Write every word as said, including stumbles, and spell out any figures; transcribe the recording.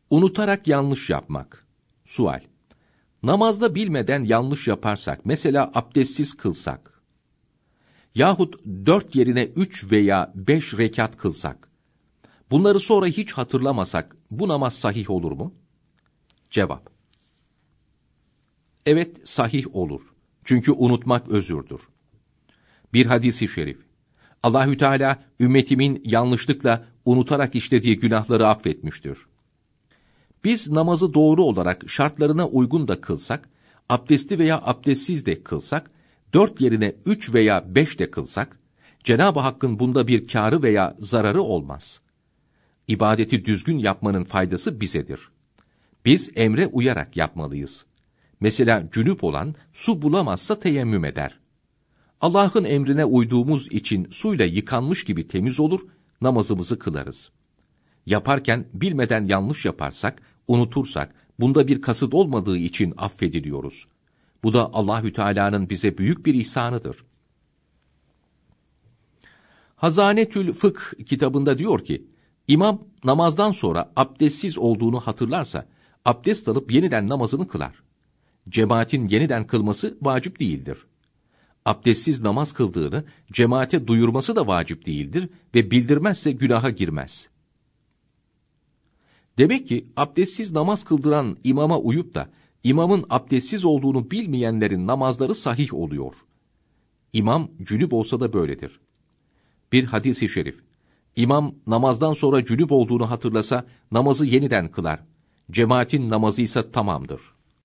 Unutarak yanlış yapmak. Sual: Namazda bilmeden yanlış yaparsak, mesela abdestsiz kılsak yahut dört yerine üç veya beş rekat kılsak, bunları sonra hiç hatırlamasak, bu namaz sahih olur mu? Cevap: Evet, sahih olur. Çünkü unutmak özürdür. Bir hadis-i şerif: Allahü Teala ümmetimin yanlışlıkla unutarak işlediği günahları affetmiştir. Biz namazı doğru olarak şartlarına uygun da kılsak, abdestli veya abdestsiz de kılsak, dört yerine üç veya beş de kılsak, Cenab-ı Hakk'ın bunda bir kârı veya zararı olmaz. İbadeti düzgün yapmanın faydası bizedir. Biz emre uyarak yapmalıyız. Mesela cünüp olan su bulamazsa teyemmüm eder. Allah'ın emrine uyduğumuz için suyla yıkanmış gibi temiz olur, namazımızı kılarız. Yaparken bilmeden yanlış yaparsak, unutursak, bunda bir kasıt olmadığı için affediliyoruz. Bu da Allahü Teala'nın bize büyük bir ihsanıdır. Hazanetül Fıkh kitabında diyor ki, İmam namazdan sonra abdestsiz olduğunu hatırlarsa, abdest alıp yeniden namazını kılar. Cemaatin yeniden kılması vacip değildir. Abdestsiz namaz kıldığını cemaate duyurması da vacip değildir ve bildirmezse günaha girmez. Demek ki abdestsiz namaz kıldıran imama uyup da imamın abdestsiz olduğunu bilmeyenlerin namazları sahih oluyor. İmam cünüp olsa da böyledir. Bir hadis-i şerif: İmam namazdan sonra cünüp olduğunu hatırlasa namazı yeniden kılar. Cemaatin namazı ise tamamdır.